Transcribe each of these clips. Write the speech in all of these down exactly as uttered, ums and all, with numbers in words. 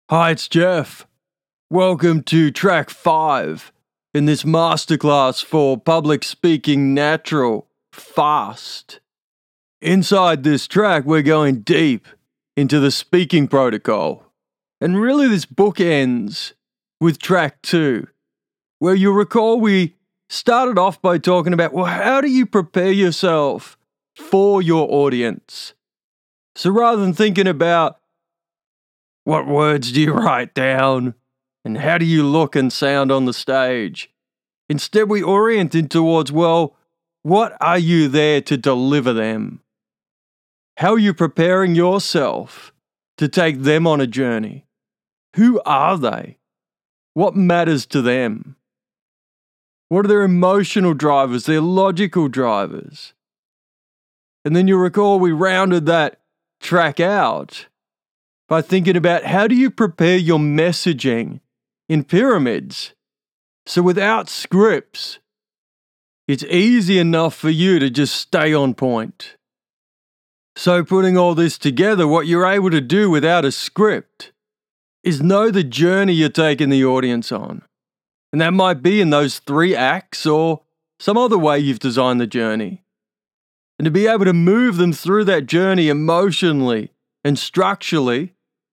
Hi, it's Jeff. Welcome to track five in this masterclass for public speaking natural fast. Inside this track, we're going deep into the speaking protocol. And really, this book ends with track two, where you'll recall we started off by talking about, well, how do you prepare yourself for your audience? So rather than thinking about what words do you write down? And how do you look and sound on the stage? Instead, we oriented towards, well, what are you there to deliver them? How are you preparing yourself to take them on a journey? Who are they? What matters to them? What are their emotional drivers, their logical drivers? And then you'll recall we rounded that track out by thinking about how do you prepare your messaging in pyramids. So without scripts, it's easy enough for you to just stay on point. So putting all this together, what you're able to do without a script is know the journey you're taking the audience on. And that might be in those three acts or some other way you've designed the journey. And to be able to move them through that journey emotionally and structurally,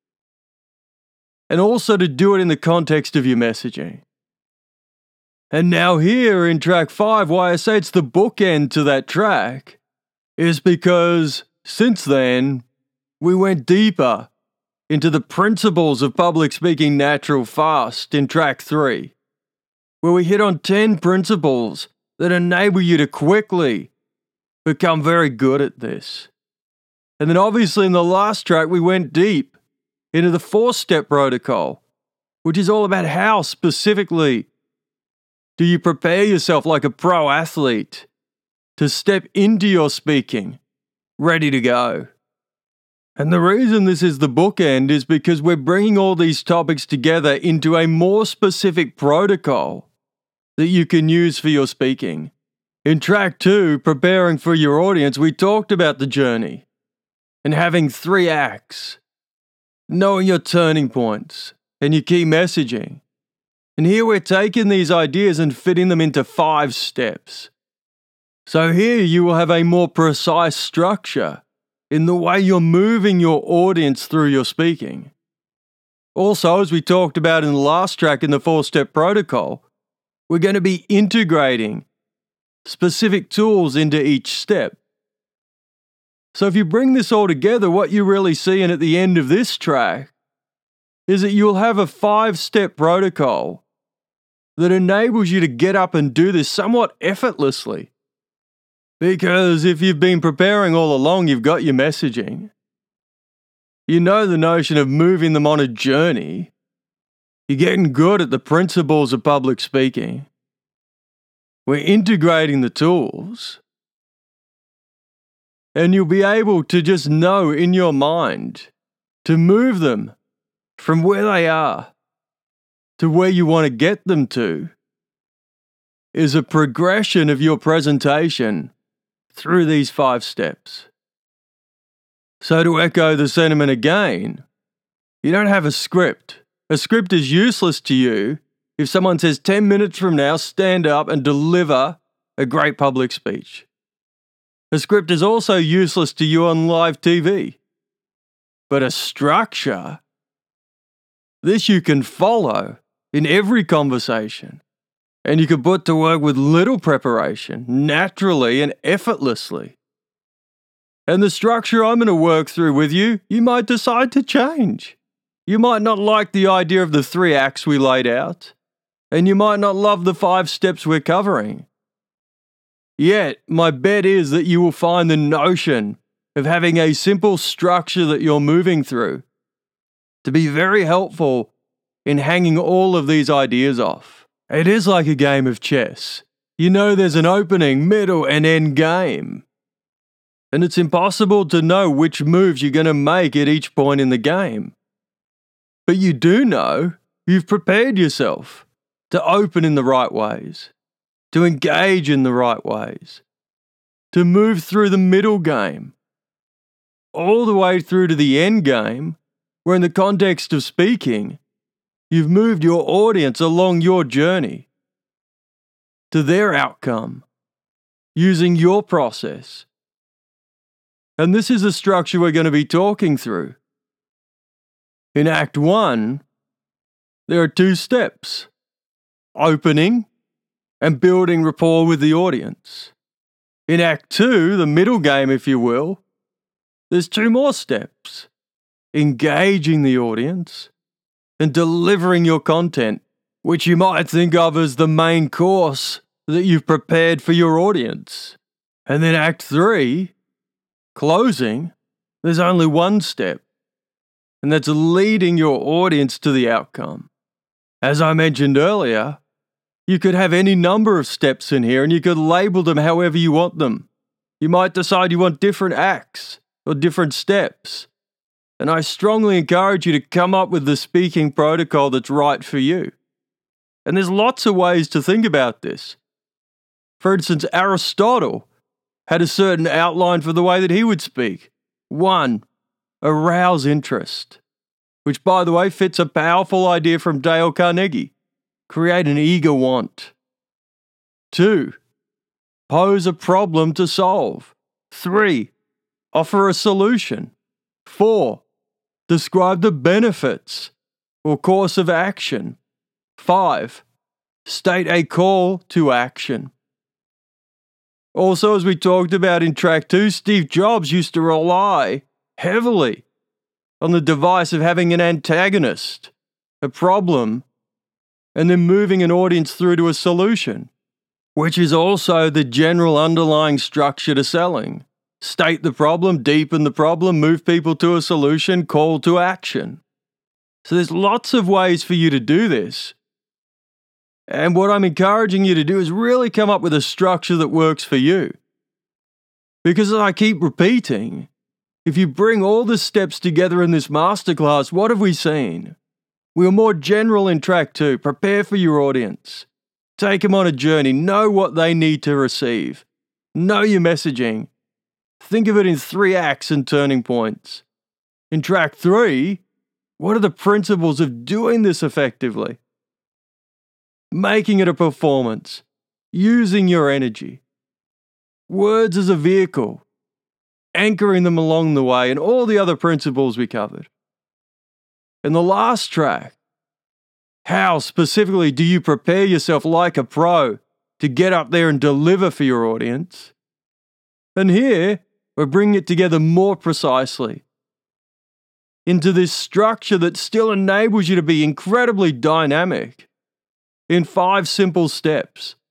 and also to do it in the context of your messaging. And now here in track five, why I say it's the bookend to that track is because since then, we went deeper into the principles of public speaking natural fast in track three, where we hit on ten principles that enable you to quickly become very good at this. And then obviously in the last track, we went deep into the four-step protocol, which is all about how specifically do you prepare yourself like a pro athlete to step into your speaking ready to go. And the reason this is the bookend is because we're bringing all these topics together into a more specific protocol that you can use for your speaking. In track two, preparing for your audience, we talked about the journey and having three acts, knowing your turning points and your key messaging. And here we're taking these ideas and fitting them into five steps. So here you will have a more precise structure in the way you're moving your audience through your speaking. Also, as we talked about in the last track in the four-step protocol, we're going to be integrating specific tools into each step. So if you bring this all together, what you're really seeing at the end of this track is that you'll have a five-step protocol that enables you to get up and do this somewhat effortlessly. Because if you've been preparing all along, you've got your messaging. You know the notion of moving them on a journey. You're getting good at the principles of public speaking. We're integrating the tools. And you'll be able to just know in your mind to move them from where they are to where you want to get them to is a progression of your presentation through these five steps. So to echo the sentiment again, you don't have a script. A script is useless to you if someone says ten minutes from now, stand up and deliver a great public speech. A script is also useless to you on live T V. But a structure, this you can follow in every conversation. And you can put to work with little preparation, naturally and effortlessly. And the structure I'm going to work through with you, you might decide to change. You might not like the idea of the three acts we laid out. And you might not love the five steps we're covering. Yet, my bet is that you will find the notion of having a simple structure that you're moving through to be very helpful in hanging all of these ideas off. It is like a game of chess. You know there's an opening, middle, and end game. And it's impossible to know which moves you're going to make at each point in the game. But you do know you've prepared yourself to open in the right ways, to engage in the right ways, to move through the middle game, all the way through to the end game, where in the context of speaking, you've moved your audience along your journey to their outcome using your process. And this is the structure we're going to be talking through. In Act One, there are two steps: opening and building rapport with the audience. In Act Two, the middle game, if you will, there's two more steps: engaging the audience and delivering your content, which you might think of as the main course that you've prepared for your audience. And then Act Three, closing, there's only one step, and that's leading your audience to the outcome. As I mentioned earlier, you could have any number of steps in here and you could label them however you want them. You might decide you want different acts or different steps. And I strongly encourage you to come up with the speaking protocol that's right for you. And there's lots of ways to think about this. For instance, Aristotle had a certain outline for the way that he would speak. One, arouse interest, which, by the way, fits a powerful idea from Dale Carnegie. Create an eager want. Two, pose a problem to solve. Three, offer a solution. Four, describe the benefits or course of action. Five, state a call to action. Also, as we talked about in Track Two, Steve Jobs used to rely heavily on the device of having an antagonist, a problem, and then moving an audience through to a solution, which is also the general underlying structure to selling. State the problem, deepen the problem, move people to a solution, call to action. So there's lots of ways for you to do this. And what I'm encouraging you to do is really come up with a structure that works for you. Because as I keep repeating, if you bring all the steps together in this masterclass, what have we seen? We are more general in Track Two. Prepare for your audience. Take them on a journey. Know what they need to receive. Know your messaging. Think of it in three acts and turning points. In Track Three, what are the principles of doing this effectively? Making it a performance. Using your energy. Words as a vehicle. Anchoring them along the way, and all the other principles we covered. In the last track, how specifically do you prepare yourself like a pro to get up there and deliver for your audience? And here, we're bringing it together more precisely into this structure that still enables you to be incredibly dynamic in five simple steps.